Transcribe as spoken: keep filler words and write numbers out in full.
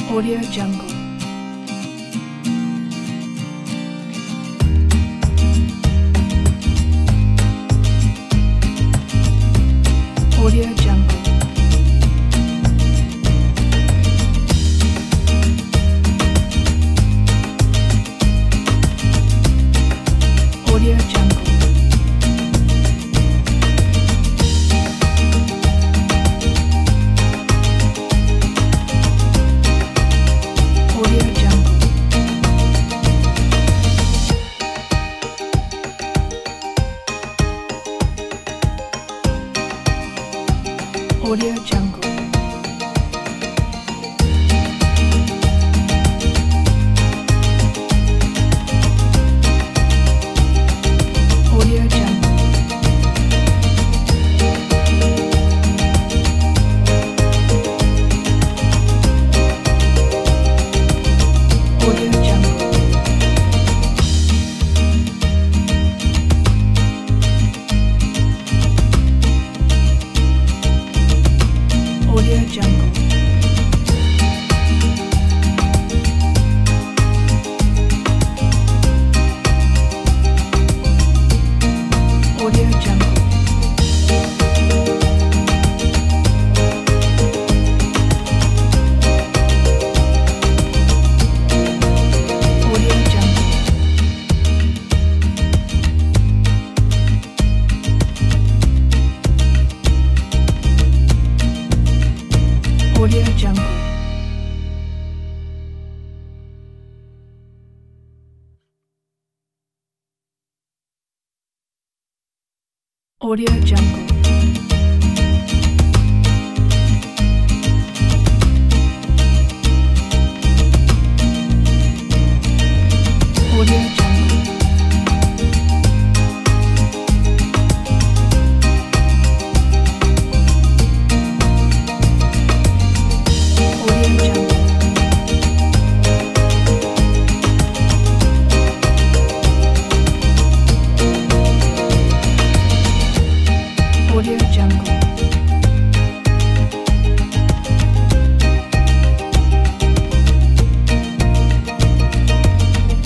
Audio Jungle. Audio Jungle. Audio Jungle. Audio Jungle. Audio Jungle. Audio Jungle. Audio Jungle. Audio Jungle. Audio Jungle. Audio Jungle. Audio Jungle. Audio Jungle. Audio Jungle. Audio Jungle. Audio Jungle.